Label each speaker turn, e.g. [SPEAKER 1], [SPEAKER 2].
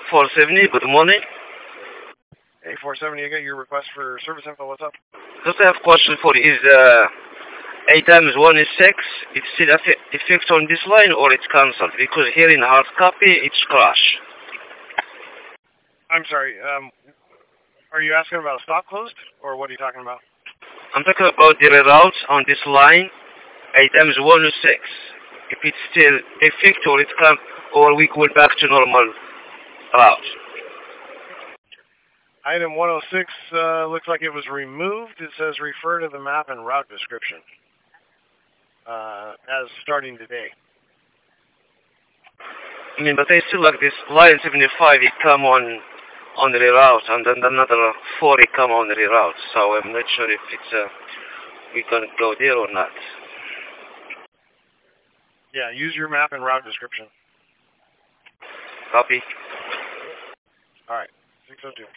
[SPEAKER 1] 470, good morning.
[SPEAKER 2] Hey, 470, you got your request for service info. What's up?
[SPEAKER 1] Just have a question for you. Is 8 times 1 is 6. It's still effect on this line or it's cancelled? Because here in hard copy, it's crash.
[SPEAKER 2] I'm sorry. Are you asking about a stop closed, or what are you talking about?
[SPEAKER 1] I'm talking about the reroutes on this line. 8 times 1 is 6. If it's still effect or it can, or we go back to normal route.
[SPEAKER 2] Item 106 looks like it was removed. It says refer to the map and route description as starting today.
[SPEAKER 1] I mean, but I still like this line 75. It come on the reroute, and then another 4 it come on the reroute. So I'm not sure if it's we can go there or not.
[SPEAKER 2] Yeah, use your map and route description.
[SPEAKER 1] Copy.
[SPEAKER 2] All right, 602.